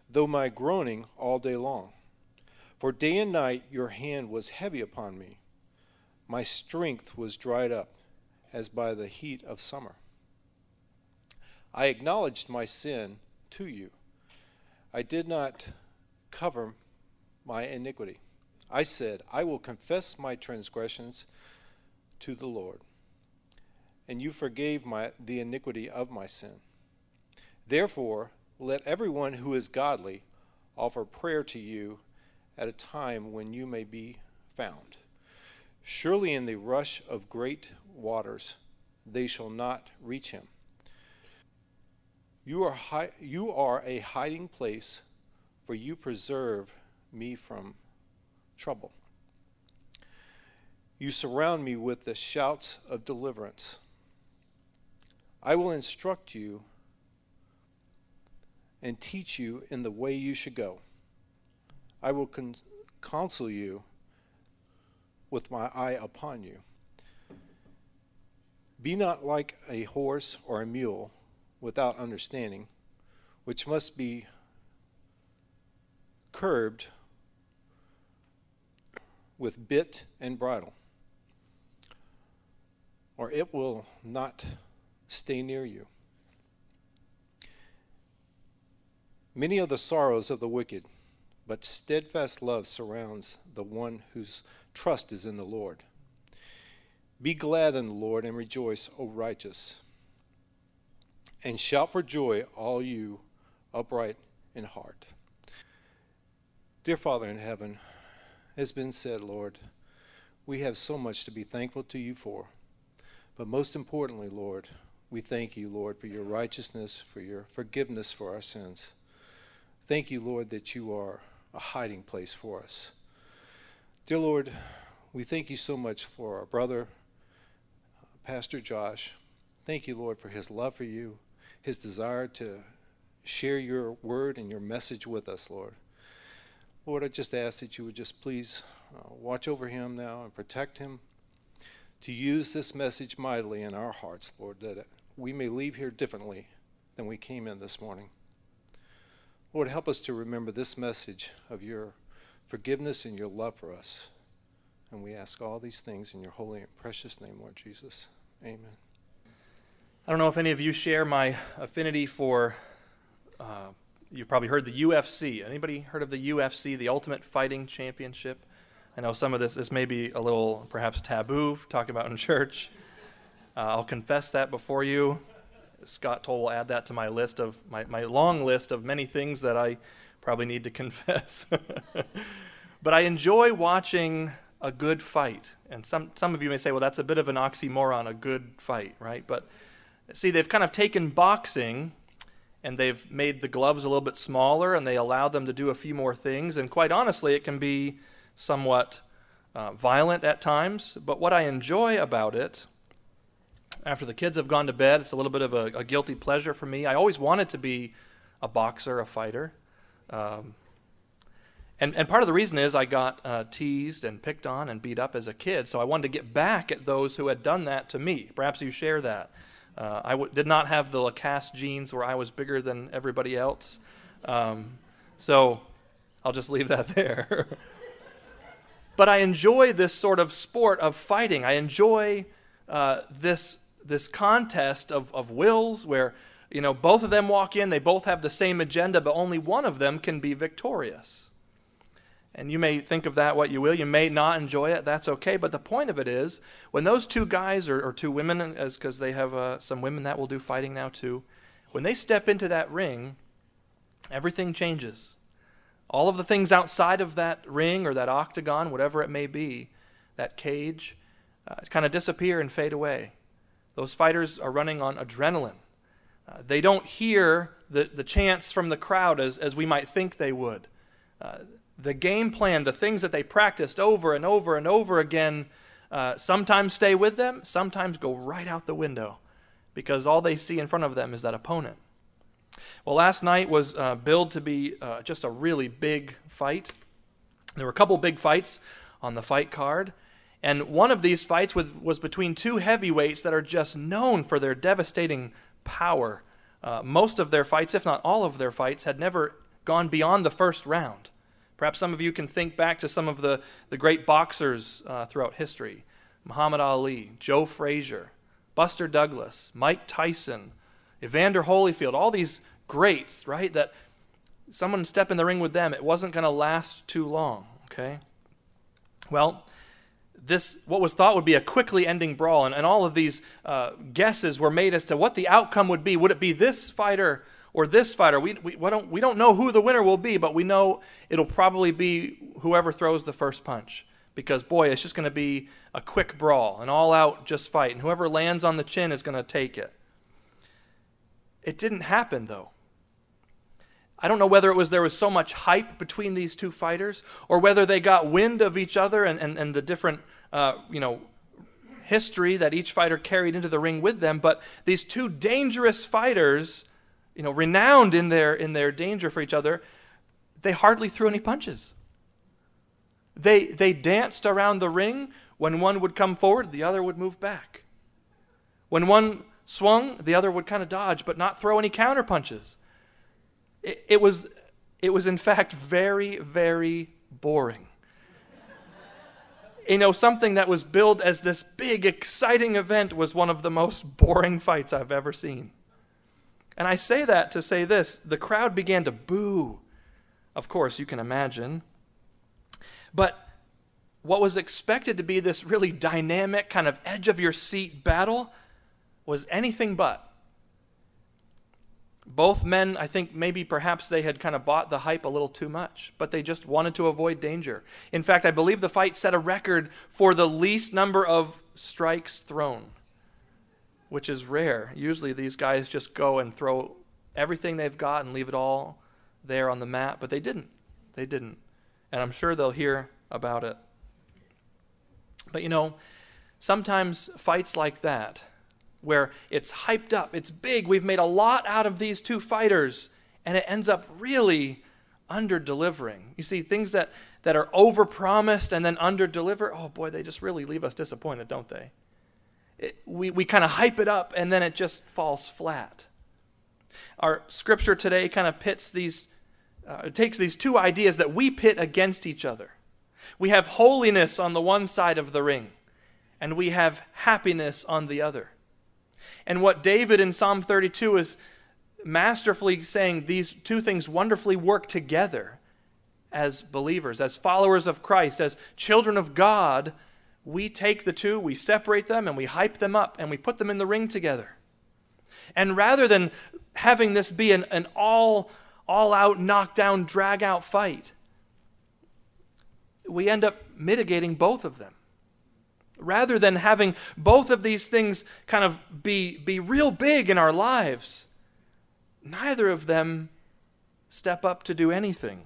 though my groaning all day long. For day and night your hand was heavy upon me. My strength was dried up as by the heat of summer. I acknowledged my sin to you. I did not cover my iniquity. I said, I will confess my transgressions to the Lord, and you forgave the iniquity of my sin. Therefore, let everyone who is godly offer prayer to you at a time when you may be found. Surely in the rush of great waters they shall not reach him. You are a hiding place, for you preserve me from trouble. You surround me with the shouts of deliverance. I will instruct you and teach you in the way you should go. I will counsel you with my eye upon you. Be not like a horse or a mule without understanding, which must be curbed with bit and bridle, or it will not stay near you. Many are the sorrows of the wicked, but steadfast love surrounds the one whose trust is in the Lord. Be glad in the Lord and rejoice, O righteous, and shout for joy, all you upright in heart. Dear Father in heaven, as been said, Lord, we have so much to be thankful to you for. But most importantly, Lord, we thank you, Lord, for your righteousness, for your forgiveness for our sins. Thank you, Lord, that you are a hiding place for us. Dear Lord, we thank you so much for our brother, Pastor Josh. Thank you, Lord, for his love for you, his desire to share your word and your message with us, Lord. Lord, I just ask that you would just please watch over him now and protect him, to use this message mightily in our hearts, Lord, that we may leave here differently than we came in this morning. Lord, help us to remember this message of your forgiveness and your love for us. And we ask all these things in your holy and precious name, Lord Jesus. Amen. I don't know if any of you share my affinity for, you've probably heard the UFC. Anybody heard of the UFC, the Ultimate Fighting Championship? I know some of this may be a little perhaps taboo, talking about in church. I'll confess that before you. Scott Toll will add that to my list of my long list of many things that I probably need to confess. But I enjoy watching a good fight. And some of you may say, well, that's a bit of an oxymoron, a good fight, right? But see, they've kind of taken boxing and they've made the gloves a little bit smaller and they allow them to do a few more things. And quite honestly, it can be somewhat violent at times. But what I enjoy about it, after the kids have gone to bed, it's a little bit of a guilty pleasure for me. I always wanted to be a boxer, a fighter. And part of the reason is I got teased and picked on and beat up as a kid, so I wanted to get back at those who had done that to me. Perhaps you share that. I did not have the Lacasse genes where I was bigger than everybody else. So I'll just leave that there. But I enjoy this sort of sport of fighting. I enjoy this contest of wills where, you know, both of them walk in, they both have the same agenda, but only one of them can be victorious. And you may think of that what you will. You may not enjoy it. That's okay. But the point of it is, when those two guys or two women, because they have some women that will do fighting now too, when they step into that ring, everything changes. All of the things outside of that ring or that octagon, whatever it may be, that cage, kind of disappear and fade away. Those fighters are running on adrenaline. They don't hear the chants from the crowd as we might think they would. The game plan, the things that they practiced over and over and over again, sometimes stay with them, sometimes go right out the window because all they see in front of them is that opponent. Well, last night was billed to be just a really big fight. There were a couple big fights on the fight card. And one of these fights was between two heavyweights that are just known for their devastating power. Most of their fights, if not all of their fights, had never gone beyond the first round. Perhaps some of you can think back to some of the great boxers throughout history. Muhammad Ali, Joe Frazier, Buster Douglas, Mike Tyson, Evander Holyfield, all these greats, right? That someone step in the ring with them, it wasn't going to last too long, okay? Well, this, what was thought would be a quickly ending brawl, and all of these guesses were made as to what the outcome would be. Would it be this fighter or this fighter? We don't know who the winner will be, but we know it'll probably be whoever throws the first punch. Because, boy, it's just going to be a quick brawl, an all-out just fight, and whoever lands on the chin is going to take it. It didn't happen, though. I don't know whether there was so much hype between these two fighters, or whether they got wind of each other and the different history that each fighter carried into the ring with them. But these two dangerous fighters, renowned in their danger for each other, they hardly threw any punches. They danced around the ring. When one would come forward, the other would move back. When one swung, the other would kind of dodge, but not throw any counter punches. It was in fact very, very boring. Something that was billed as this big, exciting event was one of the most boring fights I've ever seen. And I say that to say this: the crowd began to boo. Of course, you can imagine. But what was expected to be this really dynamic, kind of edge-of-your-seat battle was anything but. Both men, I think perhaps they had kind of bought the hype a little too much, but they just wanted to avoid danger. In fact, I believe the fight set a record for the least number of strikes thrown, which is rare. Usually these guys just go and throw everything they've got and leave it all there on the mat, but they didn't. They didn't. And I'm sure they'll hear about it. But sometimes fights like that, where it's hyped up, it's big, we've made a lot out of these two fighters, and it ends up really under-delivering. You see, things that are over-promised and then under-deliver, oh boy, they just really leave us disappointed, don't they? We kind of hype it up, and then it just falls flat. Our scripture today kind of pits these it takes these two ideas that we pit against each other. We have holiness on the one side of the ring, and we have happiness on the other. And what David in Psalm 32 is masterfully saying, these two things wonderfully work together as believers, as followers of Christ, as children of God. We take the two, we separate them, and we hype them up, and we put them in the ring together. And rather than having this be an all-out, knockdown, drag-out fight, we end up mitigating both of them. Rather than having both of these things kind of be real big in our lives, neither of them step up to do anything.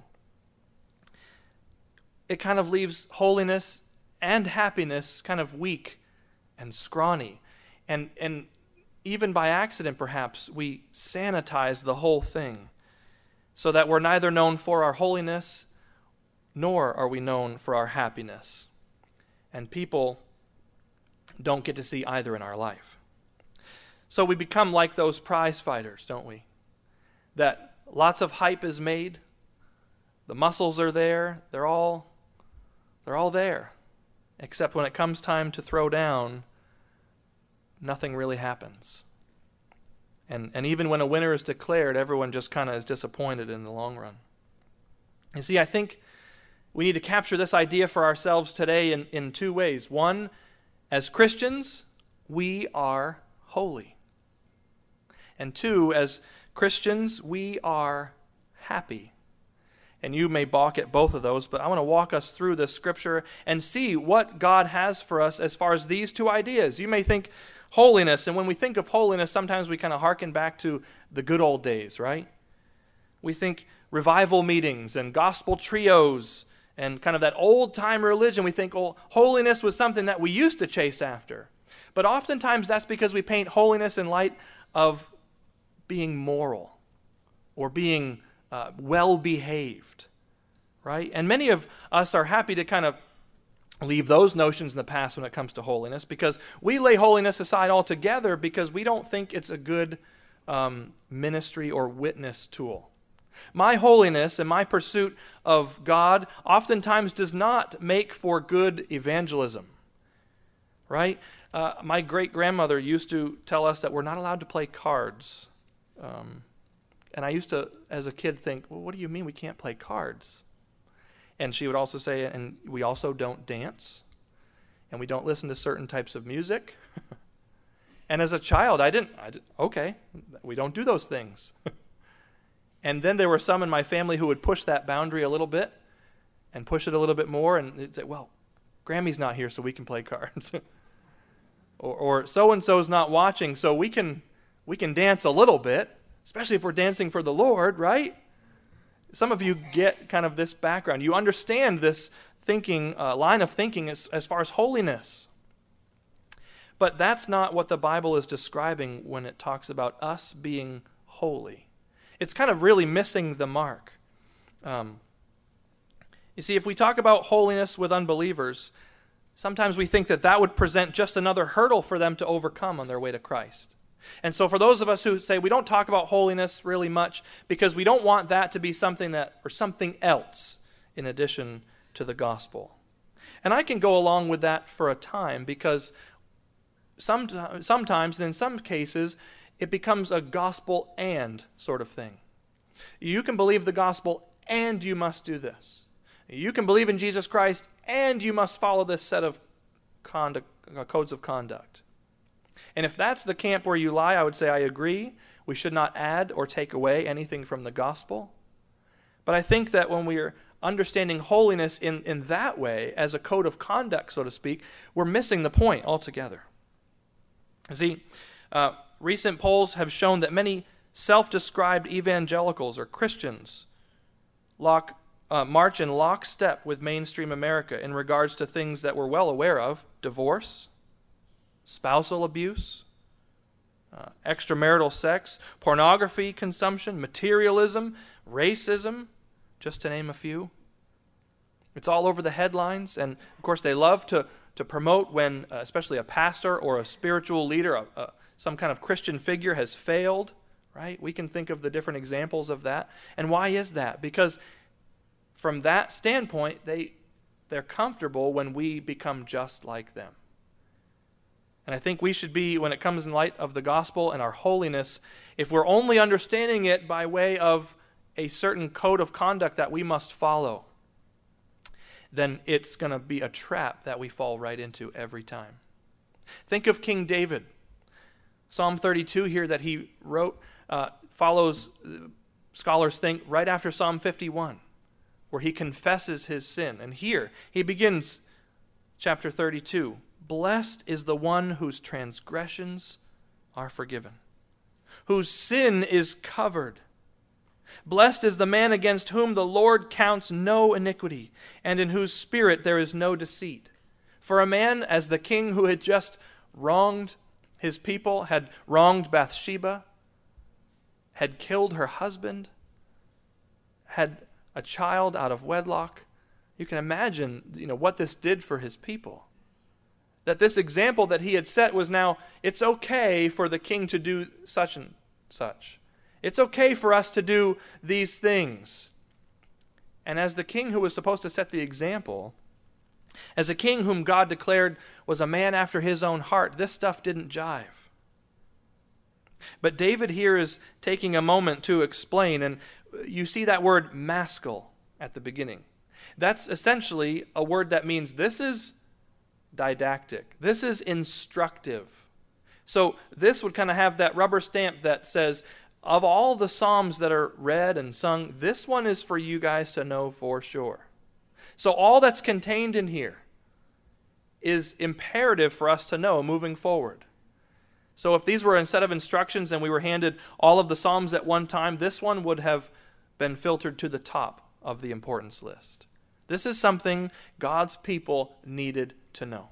It kind of leaves holiness and happiness kind of weak and scrawny. And even by accident, perhaps, we sanitize the whole thing so that we're neither known for our holiness nor are we known for our happiness. And people don't get to see either in our life. So we become like those prize fighters, don't we? That lots of hype is made, the muscles are there, they're all there. Except when it comes time to throw down, nothing really happens. And even when a winner is declared, everyone just kind of is disappointed in the long run. You see, I think we need to capture this idea for ourselves today in two ways. One, as Christians, we are holy. And two, as Christians, we are happy. And you may balk at both of those, but I want to walk us through this scripture and see what God has for us as far as these two ideas. You may think holiness, and when we think of holiness, sometimes we kind of hearken back to the good old days, right? We think revival meetings and gospel trios and kind of that old-time religion. We think, oh, holiness was something that we used to chase after. But oftentimes that's because we paint holiness in light of being moral or being well-behaved, right? And many of us are happy to kind of leave those notions in the past when it comes to holiness, because we lay holiness aside altogether because we don't think it's a good ministry or witness tool. My holiness and my pursuit of God oftentimes does not make for good evangelism, right? My great-grandmother used to tell us that we're not allowed to play cards. And I used to, as a kid, think, well, what do you mean we can't play cards? And she would also say, and we also don't dance, and we don't listen to certain types of music. And as a child, okay, we don't do those things. And then there were some in my family who would push that boundary a little bit and push it a little bit more, and they'd say, well, Grammy's not here, so we can play cards. or so-and-so's not watching, so we can dance a little bit, especially if we're dancing for the Lord, right? Some of you get kind of this background. You understand this thinking, line of thinking as far as holiness. But that's not what the Bible is describing when it talks about us being holy. It's kind of really missing the mark. You see, if we talk about holiness with unbelievers, sometimes we think that would present just another hurdle for them to overcome on their way to Christ. And so for those of us who say we don't talk about holiness really much because we don't want that to be something else in addition to the gospel. And I can go along with that for a time because sometimes and in some cases it becomes a gospel and sort of thing. You can believe the gospel and you must do this. You can believe in Jesus Christ and you must follow this set of codes of conduct. And if that's the camp where you lie, I would say I agree. We should not add or take away anything from the gospel. But I think that when we are understanding holiness in that way, as a code of conduct, so to speak, we're missing the point altogether. See, recent polls have shown that many self-described evangelicals or Christians march in lockstep with mainstream America in regards to things that we're well aware of: divorce, spousal abuse, extramarital sex, pornography consumption, materialism, racism, just to name a few. It's all over the headlines, and of course they love to promote when especially a pastor or a spiritual leader, some kind of Christian figure has failed, right? We can think of the different examples of that. And why is that? Because from that standpoint, they're comfortable when we become just like them. And I think we should be, when it comes in light of the gospel and our holiness, if we're only understanding it by way of a certain code of conduct that we must follow, then it's going to be a trap that we fall right into every time. Think of King David. Psalm 32 here that he wrote follows, scholars think, right after Psalm 51, where he confesses his sin. And here he begins chapter 32. Blessed is the one whose transgressions are forgiven, whose sin is covered. Blessed is the man against whom the Lord counts no iniquity, and in whose spirit there is no deceit. For a man as the king who had just wronged his people, had wronged Bathsheba, had killed her husband, had a child out of wedlock, you can imagine, what this did for his people. That this example that he had set was now, it's okay for the king to do such and such. It's okay for us to do these things. And as the king who was supposed to set the example, as a king whom God declared was a man after his own heart, this stuff didn't jive. But David here is taking a moment to explain, and you see that word maskil at the beginning. That's essentially a word that means this is didactic. This is instructive. So this would kind of have that rubber stamp that says, of all the Psalms that are read and sung, this one is for you guys to know for sure. So all that's contained in here is imperative for us to know moving forward. So if these were instead of instructions and we were handed all of the Psalms at one time, this one would have been filtered to the top of the importance list. This is something God's people needed to know.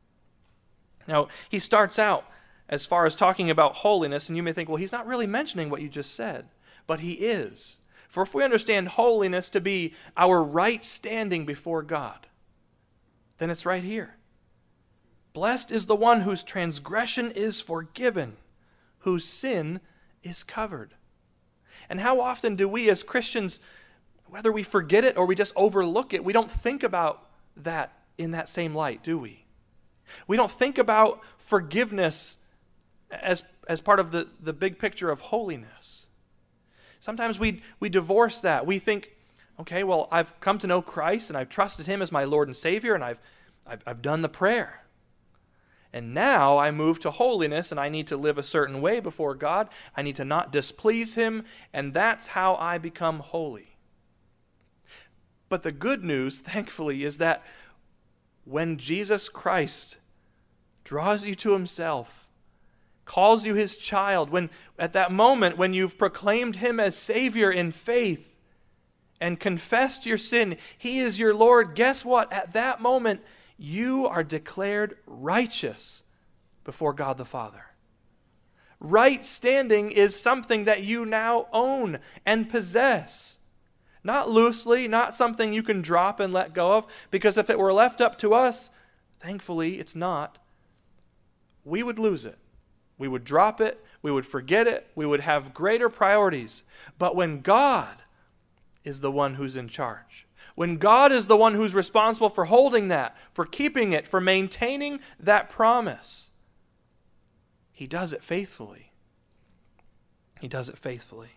Now, he starts out as far as talking about holiness, and you may think, well, he's not really mentioning what you just said, but he is. For if we understand holiness to be our right standing before God, then it's right here. Blessed is the one whose transgression is forgiven, whose sin is covered. And how often do we as Christians, whether we forget it or we just overlook it, we don't think about that in that same light, do we? We don't think about forgiveness as part of the big picture of holiness. Sometimes we divorce that. We think, okay, well, I've come to know Christ and I've trusted him as my Lord and Savior, and I've done the prayer. And now I move to holiness, and I need to live a certain way before God. I need to not displease him, and that's how I become holy. But the good news, thankfully, is that when Jesus Christ draws you to himself, calls you his child, when at that moment when you've proclaimed him as Savior in faith and confessed your sin, he is your Lord, guess what? At that moment, you are declared righteous before God the Father. Right standing is something that you now own and possess. Not loosely, not something you can drop and let go of, because if it were left up to us, thankfully it's not, we would lose it. We would drop it, we would forget it, we would have greater priorities. But when God is the one who's in charge, when God is the one who's responsible for holding that, for keeping it, for maintaining that promise, he does it faithfully. He does it faithfully.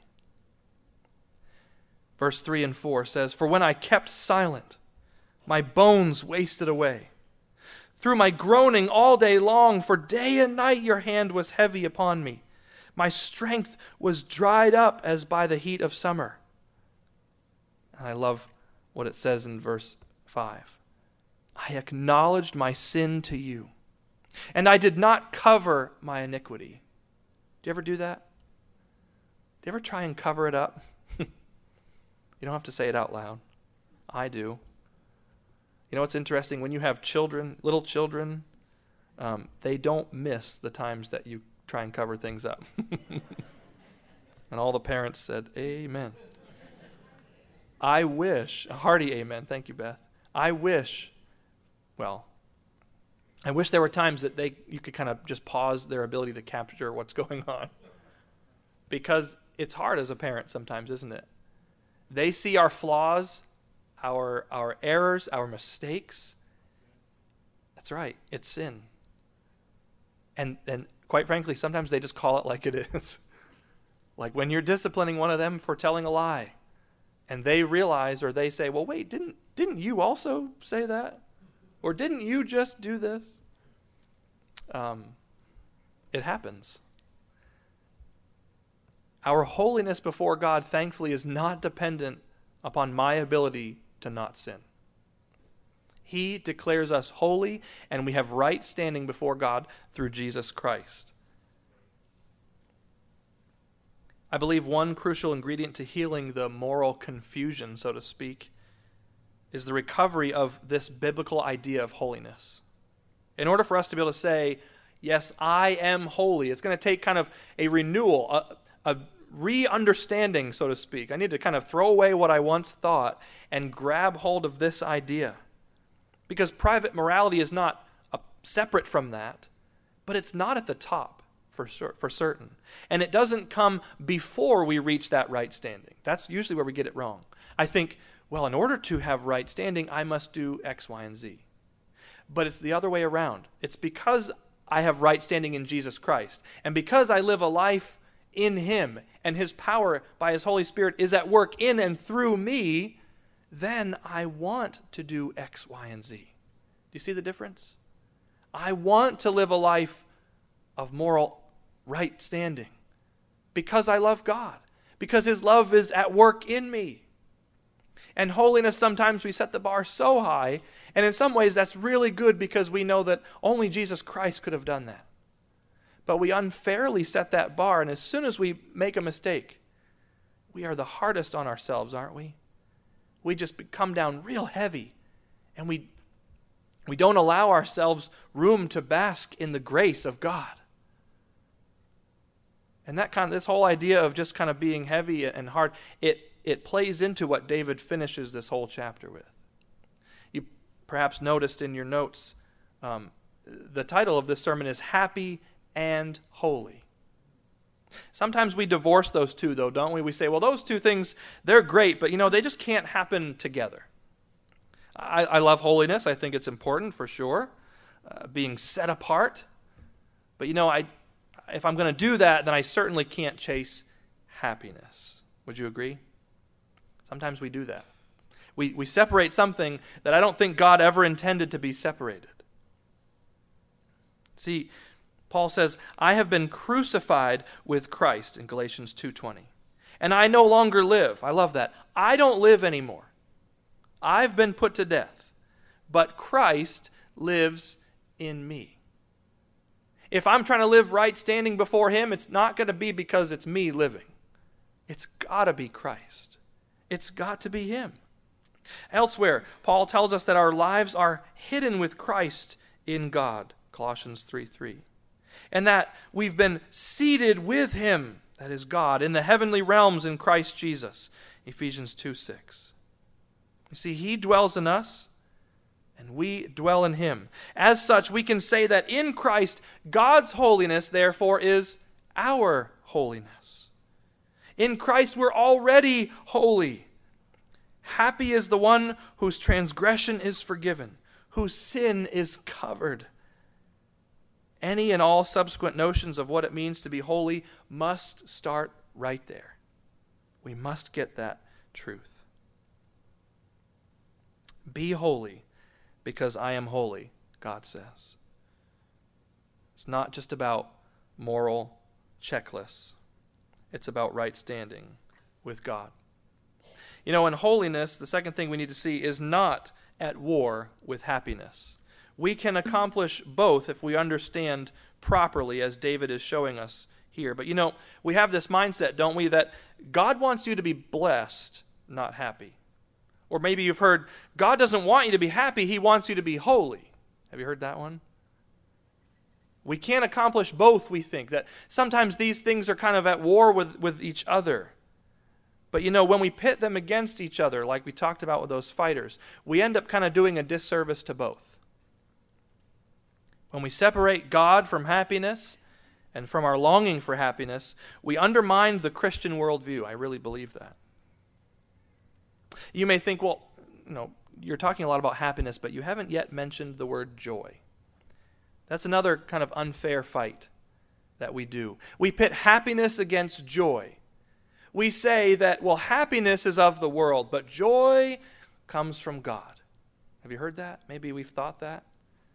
Verse 3 and 4 says, "For when I kept silent, my bones wasted away. Through my groaning all day long, for day and night your hand was heavy upon me. My strength was dried up as by the heat of summer." And I love what it says in verse 5. "I acknowledged my sin to you, and I did not cover my iniquity." Do you ever do that? Do you ever try and cover it up? You don't have to say it out loud. I do. You know what's interesting? When you have children, little children, they don't miss the times that you try and cover things up. And all the parents said, amen. I wish, a hearty amen, thank you, Beth. I wish there were times that you could kind of just pause their ability to capture what's going on. Because it's hard as a parent sometimes, isn't it? They see our flaws, our errors, our mistakes. That's right, it's sin. And quite frankly, sometimes they just call it like it is. Like when you're disciplining one of them for telling a lie, and they realize, or they say, well, wait, didn't you also say that? Or didn't you just do this? It happens. Our holiness before God, thankfully, is not dependent upon my ability to not sin. He declares us holy, and we have right standing before God through Jesus Christ. I believe one crucial ingredient to healing the moral confusion, so to speak, is the recovery of this biblical idea of holiness. In order for us to be able to say, yes, I am holy, it's going to take kind of a renewal, a re-understanding, so to speak. I need to kind of throw away what I once thought and grab hold of this idea. Because private morality is not separate from that, but it's not at the top for certain. And it doesn't come before we reach that right standing. That's usually where we get it wrong. I think, well, in order to have right standing, I must do X, Y, and Z. But it's the other way around. It's because I have right standing in Jesus Christ, and because I live a life in him, and his power by his Holy Spirit is at work in and through me, then I want to do X, Y, and Z. Do you see the difference? I want to live a life of moral right standing because I love God, because his love is at work in me. And holiness, sometimes we set the bar so high, and in some ways that's really good because we know that only Jesus Christ could have done that. But we unfairly set that bar, and as soon as we make a mistake, we are the hardest on ourselves, aren't we? We just come down real heavy, and we don't allow ourselves room to bask in the grace of God. And this whole idea of just kind of being heavy and hard, it plays into what David finishes this whole chapter with. You perhaps noticed in your notes, the title of this sermon is Happy and Holy. Sometimes we divorce those two, though, don't we? We say, well, those two things, they're great, but, they just can't happen together. I love holiness. I think it's important for sure, being set apart. But, if I'm going to do that, then I certainly can't chase happiness. Would you agree? Sometimes we do that. We separate something that I don't think God ever intended to be separated. See, Paul says, I have been crucified with Christ in Galatians 2:20. And I no longer live. I love that. I don't live anymore. I've been put to death. But Christ lives in me. If I'm trying to live right standing before Him, it's not going to be because it's me living. It's got to be Christ. It's got to be Him. Elsewhere, Paul tells us that our lives are hidden with Christ in God, Colossians 3:3. And that we've been seated with Him, that is God, in the heavenly realms in Christ Jesus, Ephesians 2:6. You see, He dwells in us, and we dwell in Him. As such, we can say that in Christ, God's holiness, therefore, is our holiness. In Christ, we're already holy. Happy is the one whose transgression is forgiven, whose sin is covered. Any and all subsequent notions of what it means to be holy must start right there. We must get that truth. Be holy because I am holy, God says. It's not just about moral checklists. It's about right standing with God. In holiness, the second thing we need to see is not at war with happiness. We can accomplish both if we understand properly, as David is showing us here. But we have this mindset, don't we, that God wants you to be blessed, not happy. Or maybe you've heard, God doesn't want you to be happy, He wants you to be holy. Have you heard that one? We can't accomplish both, we think. That sometimes these things are kind of at war with each other. But when we pit them against each other, like we talked about with those fighters, we end up kind of doing a disservice to both. When we separate God from happiness and from our longing for happiness, we undermine the Christian worldview. I really believe that. You may think, well, you're talking a lot about happiness, but you haven't yet mentioned the word joy. That's another kind of unfair fight that we do. We pit happiness against joy. We say that, happiness is of the world, but joy comes from God. Have you heard that? Maybe we've thought that.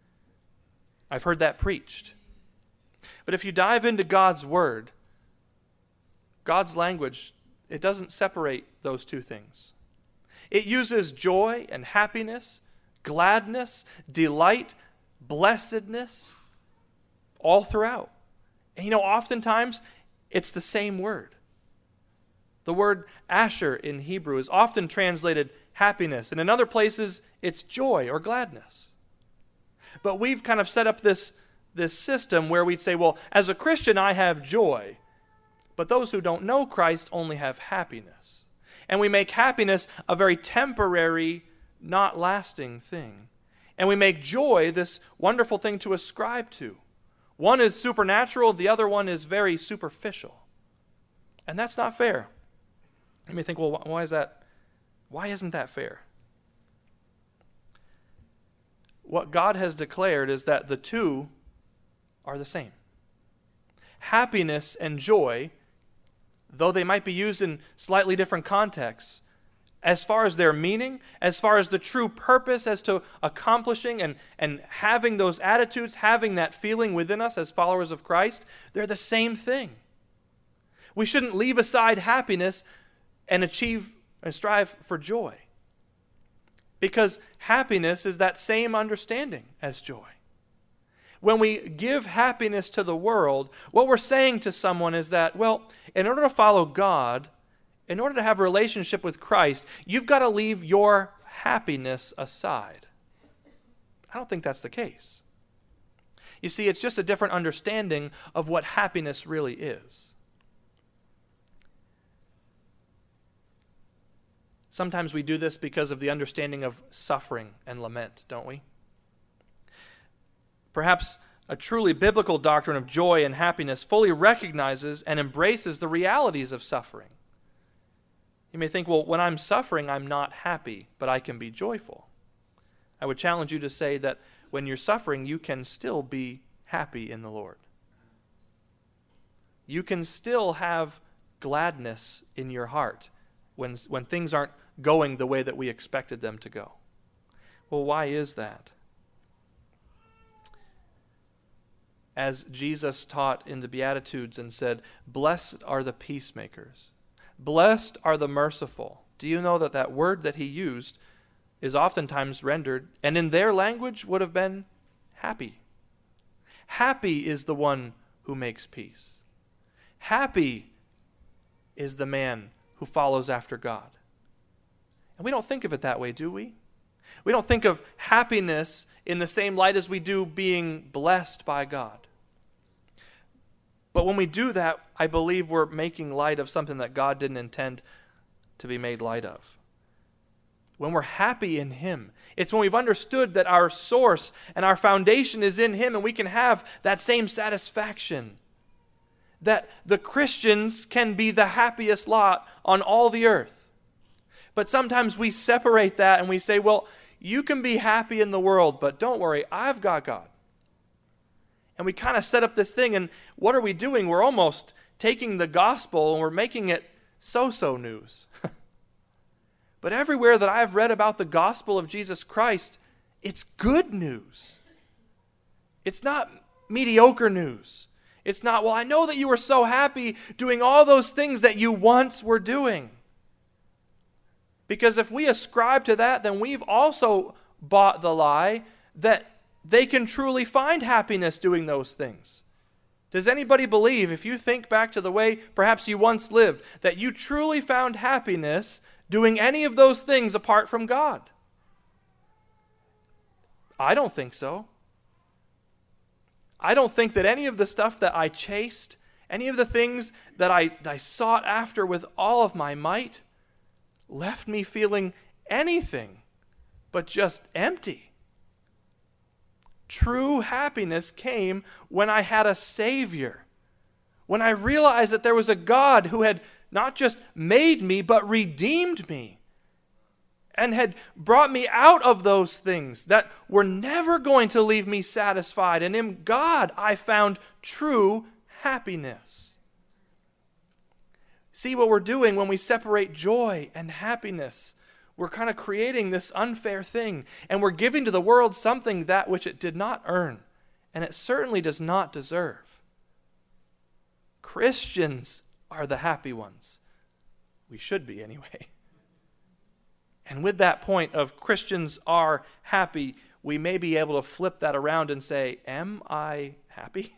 I've heard that preached. But if you dive into God's Word, God's language, it doesn't separate those two things. It uses joy and happiness, gladness, delight, blessedness, all throughout. And oftentimes, it's the same word. The word asher in Hebrew is often translated happiness, and in other places, it's joy or gladness. But we've kind of set up this system where we'd say, as a Christian, I have joy, but those who don't know Christ only have happiness. And we make happiness a very temporary, not lasting thing. And we make joy this wonderful thing to ascribe to. One is supernatural, the other one is very superficial. And that's not fair. You may think, why is that? Why isn't that fair? What God has declared is that the two are the same. Happiness and joy, though they might be used in slightly different contexts, as far as their meaning, as far as the true purpose as to accomplishing and having those attitudes, having that feeling within us as followers of Christ, they're the same thing. We shouldn't leave aside happiness and achieve and strive for joy. Because happiness is that same understanding as joy. When we give happiness to the world, what we're saying to someone is that, in order to follow God, in order to have a relationship with Christ, you've got to leave your happiness aside. I don't think that's the case. You see, it's just a different understanding of what happiness really is. Sometimes we do this because of the understanding of suffering and lament, don't we? Perhaps A truly biblical doctrine of joy and happiness fully recognizes and embraces the realities of suffering. You may think, well, when I'm suffering, I'm not happy, but I can be joyful. I would challenge you to say that when you're suffering, you can still be happy in the Lord. You can still have gladness in your heart when things aren't going the way that we expected them to go. Well, why is that? As Jesus taught in the Beatitudes and said, "Blessed are the peacemakers. Blessed are the merciful." Do you know that that word that he used is oftentimes rendered, and in their language would have been happy. Happy is the one who makes peace. Happy is the man who follows after God. And we don't think of it that way, do we? We don't think of happiness in the same light as we do being blessed by God. But when we do that, I believe we're making light of something that God didn't intend to be made light of. When we're happy in Him, it's when we've understood that our source and our foundation is in Him, and we can have that same satisfaction. That the Christians can be the happiest lot on all the earth. But sometimes we separate that and we say, well, you can be happy in the world, but don't worry, I've got God. And we kind of set up this thing, and what are we doing? We're almost taking the gospel and we're making it so-so news. But everywhere that I've read about the gospel of Jesus Christ, it's good news. It's not mediocre news. It's not, well, I know that you were so happy doing all those things that you once were doing. Because if we ascribe to that, then we've also bought the lie that they can truly find happiness doing those things. Does anybody believe, if you think back to the way perhaps you once lived, that you truly found happiness doing any of those things apart from God? I don't think so. I don't think that any of the stuff that I chased, any of the things that I sought after with all of my might, left me feeling anything but just empty. True happiness came when I had a Savior, when I realized that there was a God who had not just made me, but redeemed me, and had brought me out of those things that were never going to leave me satisfied. And in God, I found true happiness. See what we're doing when we separate joy and happiness? We're kind of creating this unfair thing, and we're giving to the world something that which it did not earn, and it certainly does not deserve. Christians are the happy ones. We should be anyway. And with that point of Christians are happy, we may be able to flip that around and say, am I happy?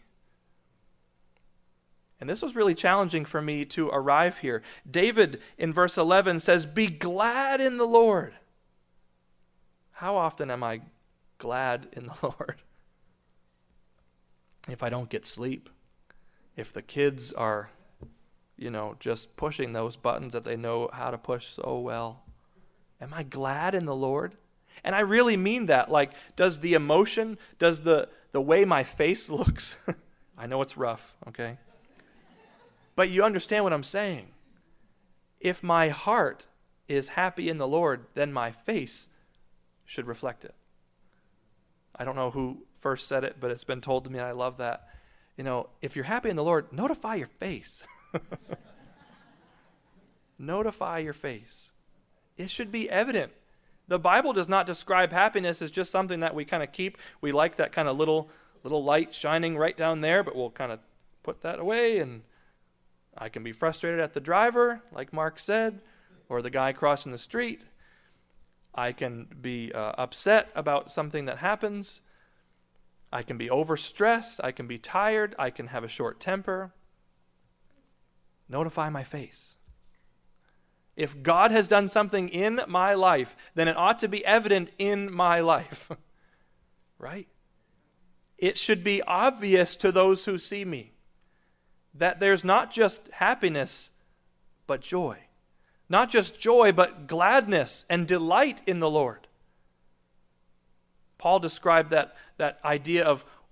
And this was really challenging for me to arrive here. David in verse 11 says, "Be glad in the Lord." How often am I glad in the Lord? If I don't get sleep, if the kids are, just pushing those buttons that they know how to push so well, am I glad in the Lord? And I really mean that. Like, does the emotion, does the way my face looks, I know it's rough, okay? But you understand what I'm saying. If my heart is happy in the Lord, then my face should reflect it. I don't know who first said it, but it's been told to me, and I love that. If you're happy in the Lord, notify your face. Notify your face. It should be evident. The Bible does not describe happiness as just something that we kind of keep. We like that kind of little light shining right down there, but we'll kind of put that away, and I can be frustrated at the driver, like Mark said, or the guy crossing the street. I can be upset about something that happens. I can be overstressed. I can be tired. I can have a short temper. Notify my face. If God has done something in my life, then it ought to be evident in my life. Right? It should be obvious to those who see me that there's not just happiness, but joy. Not just joy, but gladness and delight in the Lord. Paul described that idea of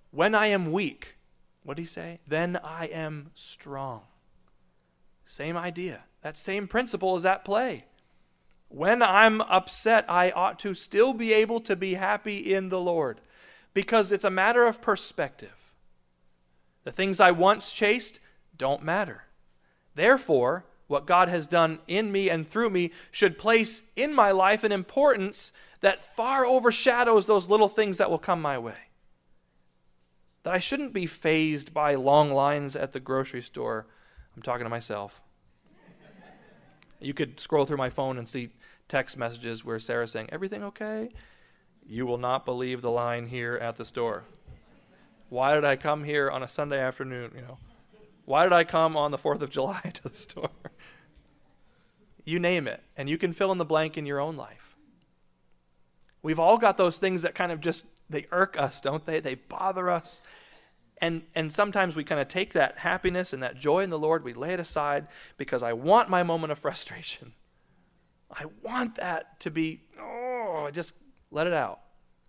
When I am weak, what did he say? Then I am strong. Same idea. That same principle is at play. When I'm upset, I ought to still be able to be happy in the Lord, because it's a matter of perspective. The things I once chased don't matter. Therefore, what God has done in me and through me should place in my life an importance that far overshadows those little things that will come my way. That I shouldn't be fazed by long lines at the grocery store. I'm talking to myself. You could scroll through my phone and see text messages where Sarah's saying, "Everything okay?" You will not believe the line here at the store. Why did I come here on a Sunday afternoon? Why did I come on the 4th of July to the store? You name it, and you can fill in the blank in your own life. We've all got those things that kind of they irk us, don't they? They bother us. And sometimes we kind of take that happiness and that joy in the Lord, we lay it aside because I want my moment of frustration. I want that to be, just let it out.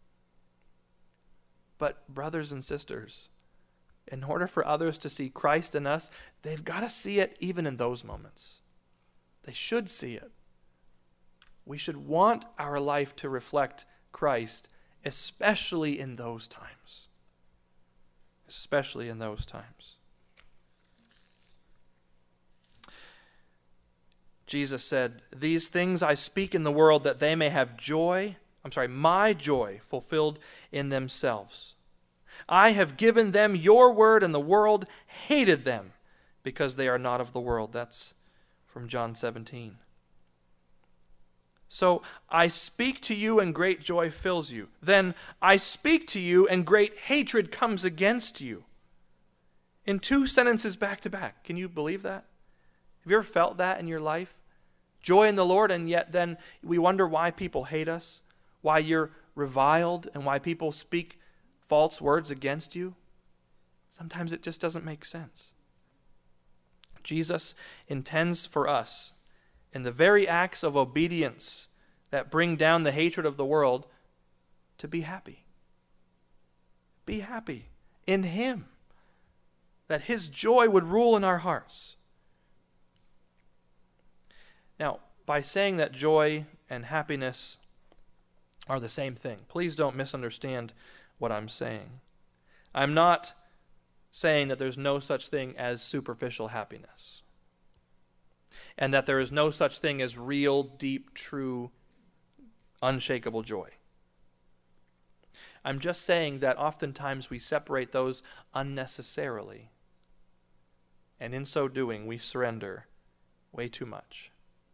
But brothers and sisters, in order for others to see Christ in us, they've got to see it even in those moments. They should see it. We should want our life to reflect Christ, especially in those times. Especially in those times. Jesus said, "These things I speak in the world that they may have my joy fulfilled in themselves. I have given them your word, and the world hated them because they are not of the world." That's from John 17. So, I speak to you and great joy fills you. Then I speak to you and great hatred comes against you. In 2 sentences back to back. Can you believe that? Have you ever felt that in your life? Joy in the Lord, and yet then we wonder why people hate us, why you're reviled, and why people speak false words against you. Sometimes it just doesn't make sense. Jesus intends for us, in the very acts of obedience that bring down the hatred of the world, to be happy. Be happy in Him, that His joy would rule in our hearts. Now, by saying that joy and happiness are the same thing, please don't misunderstand what I'm saying. I'm not saying that there's no such thing as superficial happiness, and that there is no such thing as real, deep, true, unshakable joy. I'm just saying that oftentimes we separate those unnecessarily, and in so doing, we surrender way too much.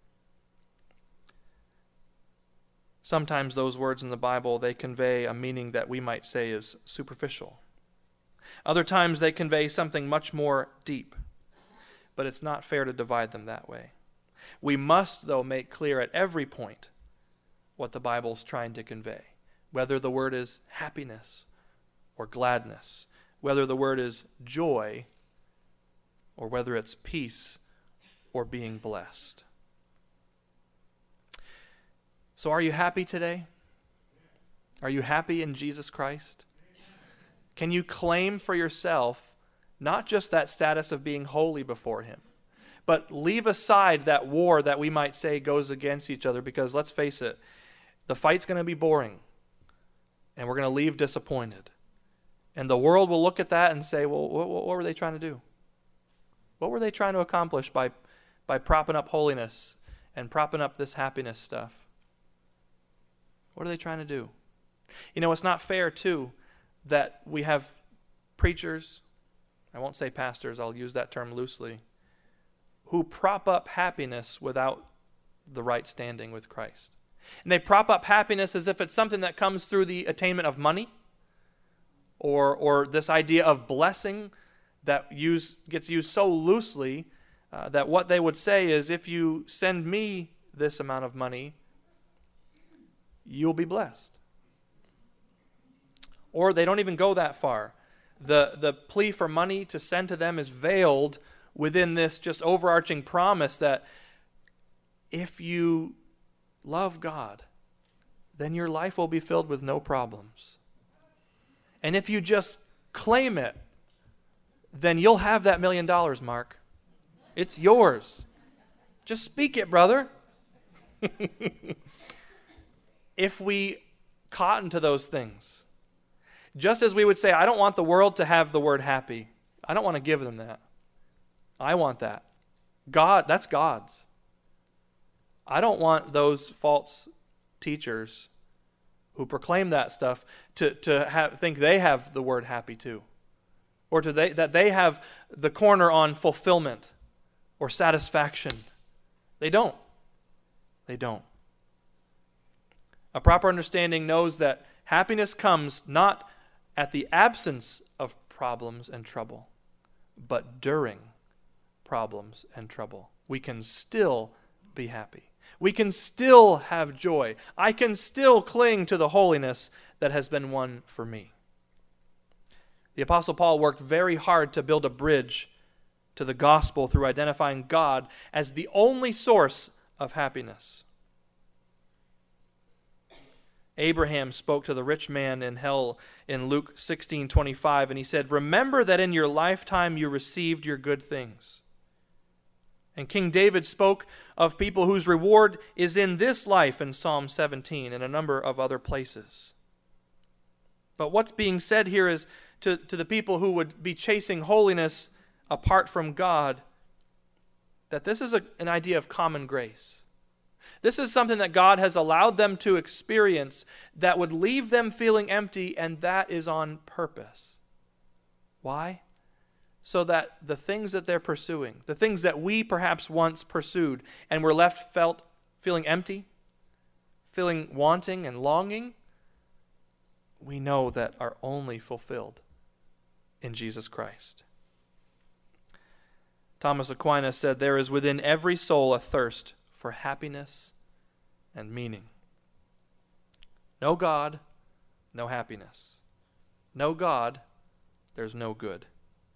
Sometimes those words in the Bible, they convey a meaning that we might say is superficial. Other times they convey something much more deep, but it's not fair to divide them that way. We must, though, make clear at every point what the Bible's trying to convey, whether the word is happiness or gladness, whether the word is joy or whether it's peace or being blessed. So are you happy today? Are you happy in Jesus Christ? Can you claim for yourself not just that status of being holy before Him, but leave aside that war that we might say goes against each other? Because let's face it, the fight's going to be boring, and we're going to leave disappointed. And the world will look at that and say, well, what were they trying to do? What were they trying to accomplish by propping up holiness and propping up this happiness stuff? What are they trying to do? It's not fair, too, that we have preachers, I won't say pastors, I'll use that term loosely, who prop up happiness without the right standing with Christ. And they prop up happiness as if it's something that comes through the attainment of money, or this idea of blessing that gets used so loosely that what they would say is, if you send me this amount of money, you'll be blessed. Or they don't even go that far. The plea for money to send to them is veiled within this just overarching promise that if you love God, then your life will be filled with no problems. And if you just claim it, then you'll have that $1 million, Mark. It's yours. Just speak it, brother. If we cotton to those things, just as we would say, I don't want the world to have the word happy. I don't want to give them that. I want that. God, that's God's. I don't want those false teachers who proclaim that stuff to think they have the word happy too. Or that they have the corner on fulfillment or satisfaction. They don't. They don't. A proper understanding knows that happiness comes not at the absence of problems and trouble, but during problems and trouble. We can still be happy. We can still have joy. I can still cling to the holiness that has been won for me. The Apostle Paul worked very hard to build a bridge to the gospel through identifying God as the only source of happiness. Abraham spoke to the rich man in hell in Luke 16:25, and he said, "Remember that in your lifetime you received your good things." And King David spoke of people whose reward is in this life in Psalm 17 and a number of other places. But what's being said here is to the people who would be chasing holiness apart from God, that this is an idea of common grace. This is something that God has allowed them to experience that would leave them feeling empty, and that is on purpose. Why? So that the things that they're pursuing, the things that we perhaps once pursued and were feeling empty, feeling wanting and longing, we know that are only fulfilled in Jesus Christ. Thomas Aquinas said, "There is within every soul a thirst for happiness and meaning." No God, no happiness. No God, there's no good.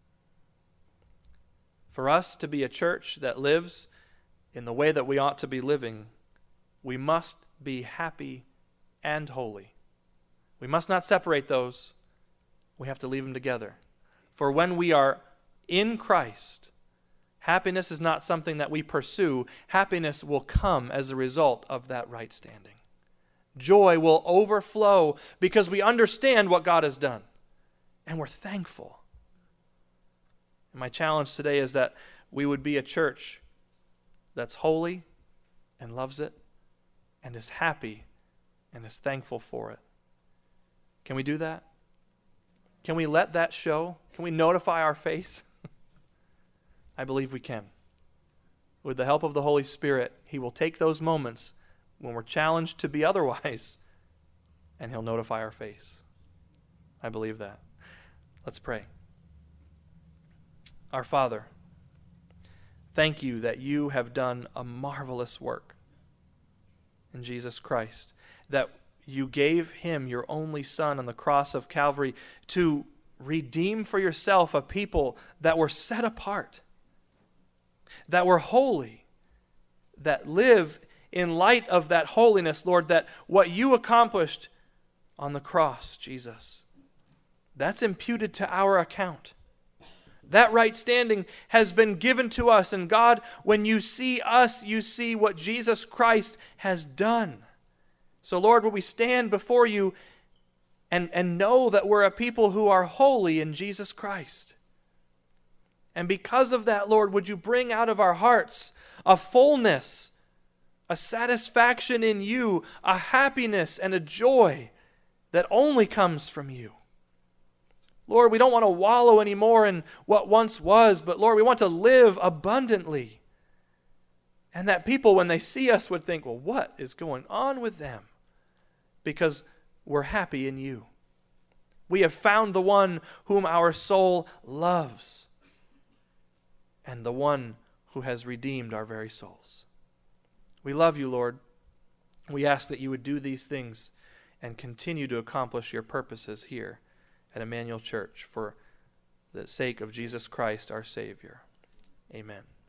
For us to be a church that lives in the way that we ought to be living, we must be happy and holy. We must not separate those. We have to leave them together. For when we are in Christ, happiness is not something that we pursue. Happiness will come as a result of that right standing. Joy will overflow because we understand what God has done, and we're thankful. And my challenge today is that we would be a church that's holy and loves it and is happy and is thankful for it. Can we do that? Can we let that show? Can we notify our face? I believe we can. With the help of the Holy Spirit, He will take those moments when we're challenged to be otherwise, and He'll notify our face. I believe that. Let's pray. Our Father, thank you that you have done a marvelous work in Jesus Christ, that you gave Him, your only Son, on the cross of Calvary to redeem for yourself a people that were set apart, that were holy, that live in light of that holiness, Lord, that what you accomplished on the cross, Jesus, that's imputed to our account. That right standing has been given to us. And God, when you see us, you see what Jesus Christ has done. So Lord, when we stand before you and know that we're a people who are holy in Jesus Christ. And because of that, Lord, would you bring out of our hearts a fullness, a satisfaction in you, a happiness and a joy that only comes from you. Lord, we don't want to wallow anymore in what once was, but Lord, we want to live abundantly. And that people, when they see us, would think, well, what is going on with them? Because we're happy in you. We have found the one whom our soul loves, and the one who has redeemed our very souls. We love you, Lord. We ask that you would do these things and continue to accomplish your purposes here at Emmanuel Church for the sake of Jesus Christ, our Savior. Amen.